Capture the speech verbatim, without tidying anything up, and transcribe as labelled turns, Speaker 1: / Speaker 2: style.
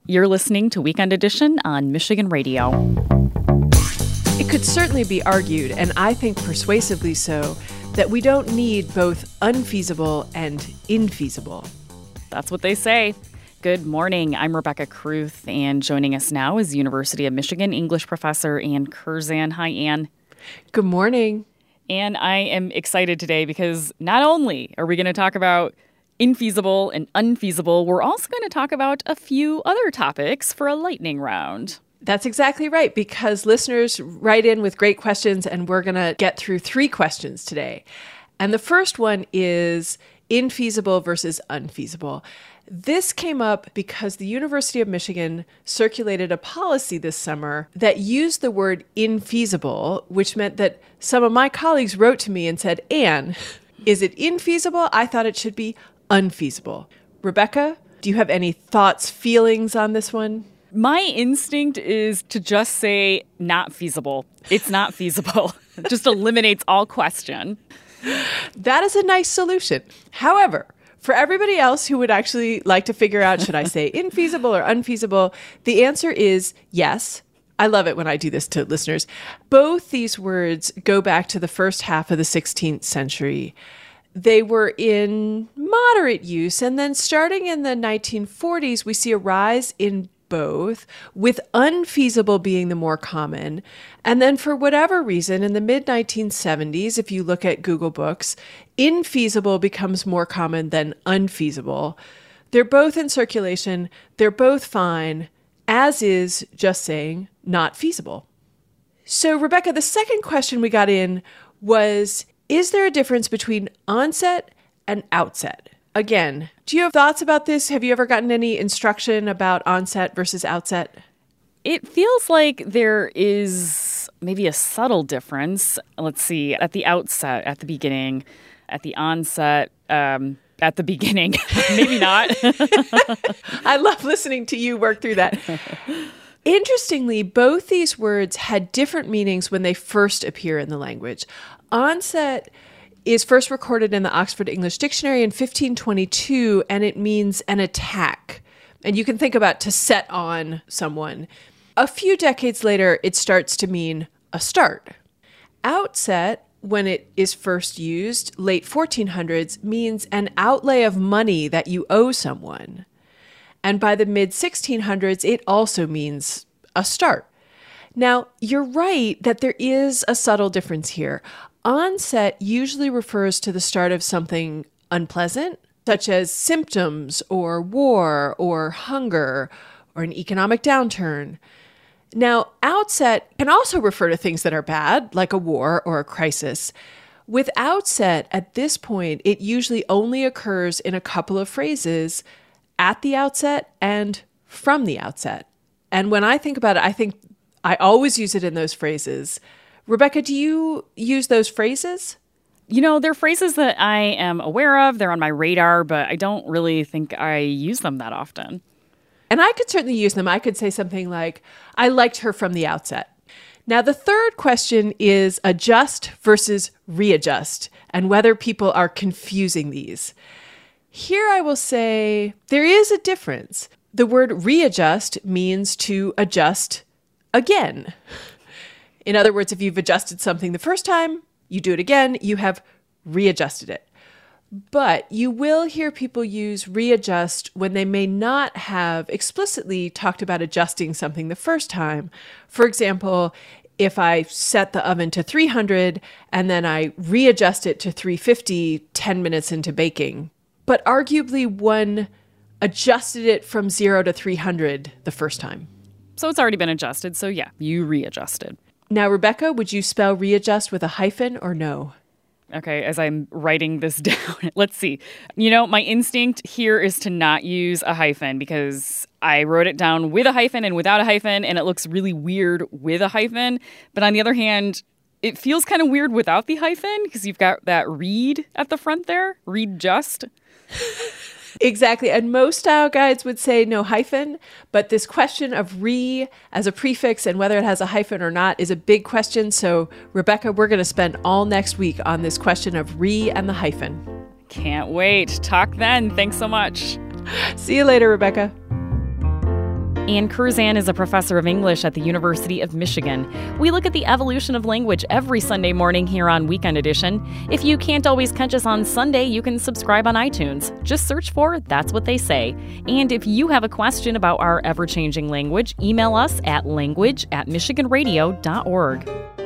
Speaker 1: You're listening to Weekend Edition on Michigan Radio.
Speaker 2: It could certainly be argued, and I think persuasively so, that we don't need both unfeasible and infeasible.
Speaker 1: That's what they say. Good morning. I'm Rebecca Kruth, and joining us now is University of Michigan English professor Ann Curzan. Hi, Ann.
Speaker 2: Good morning.
Speaker 1: And I am excited today because not only are we going to talk about infeasible and unfeasible, we're also going to talk about a few other topics for a lightning round.
Speaker 2: That's exactly right, because listeners write in with great questions, and we're going to get through three questions today. And the first one is infeasible versus unfeasible. This came up because the University of Michigan circulated a policy this summer that used the word infeasible, which meant that some of my colleagues wrote to me and said, Ann, is it infeasible? I thought it should be unfeasible. Rebecca, do you have any thoughts, feelings on this one?
Speaker 1: My instinct is to just say not feasible. It's not feasible. It just eliminates all question.
Speaker 2: That is a nice solution. However, for everybody else who would actually like to figure out, should I say infeasible or unfeasible, the answer is yes. I love it when I do this to listeners. Both these words go back to the first half of the sixteenth century. They were in moderate use, and then starting in the nineteen forties, we see a rise in both, with unfeasible being the more common. And then for whatever reason, in the mid nineteen seventies, if you look at Google Books, infeasible becomes more common than unfeasible. They're both in circulation. They're both fine, as is just saying not feasible. So, Rebecca, the second question we got in was, is there a difference between onset and outset? Again, do you have thoughts about this? Have you ever gotten any instruction about onset versus outset?
Speaker 1: It feels like there is maybe a subtle difference. Let's see, at the outset, at the beginning, at the onset, um, at the beginning. Maybe not.
Speaker 2: I love listening to you work through that. Interestingly, both these words had different meanings when they first appear in the language. Onset is first recorded in the Oxford English Dictionary in fifteen twenty-two, and it means an attack. And you can think about to set on someone. A few decades later, it starts to mean a start. Outset, when it is first used, late fourteen hundreds, means an outlay of money that you owe someone. And by the mid sixteen hundreds, it also means a start. Now, you're right that there is a subtle difference here. Onset usually refers to the start of something unpleasant, such as symptoms or war or hunger or an economic downturn. Now, outset can also refer to things that are bad, like a war or a crisis. With outset, at this point, it usually only occurs in a couple of phrases, at the outset and from the outset. And when I think about it, I think I always use it in those phrases. Rebecca, do you use those phrases?
Speaker 1: You know, they're phrases that I am aware of. They're on my radar, but I don't really think I use them that often.
Speaker 2: And I could certainly use them. I could say something like, I liked her from the outset. Now, the third question is adjust versus readjust, and whether people are confusing these. Here I will say there is a difference. The word readjust means to adjust again. In other words, if you've adjusted something the first time, you do it again, you have readjusted it. But you will hear people use readjust when they may not have explicitly talked about adjusting something the first time. For example, if I set the oven to three hundred and then I readjust it to three fifty ten minutes into baking. But arguably one adjusted it from zero to three hundred the first time.
Speaker 1: So it's already been adjusted, so yeah, you readjusted.
Speaker 2: Now, Rebecca, would you spell readjust with a hyphen or no?
Speaker 1: Okay, as I'm writing this down, let's see. You know, my instinct here is to not use a hyphen because I wrote it down with a hyphen and without a hyphen, and it looks really weird with a hyphen. But on the other hand, it feels kind of weird without the hyphen because you've got that read at the front there, read just.
Speaker 2: Exactly. And most style guides would say no hyphen, but this question of re as a prefix and whether it has a hyphen or not is a big question. So, Rebecca, we're going to spend all next week on this question of re and the hyphen.
Speaker 1: Can't wait. Talk then. Thanks so much.
Speaker 2: See you later, Rebecca.
Speaker 1: Ann Curzan is a professor of English at the University of Michigan. We look at the evolution of language every Sunday morning here on Weekend Edition. If you can't always catch us on Sunday, you can subscribe on iTunes. Just search for That's What They Say. And if you have a question about our ever-changing language, email us at language at michigan radio dot org.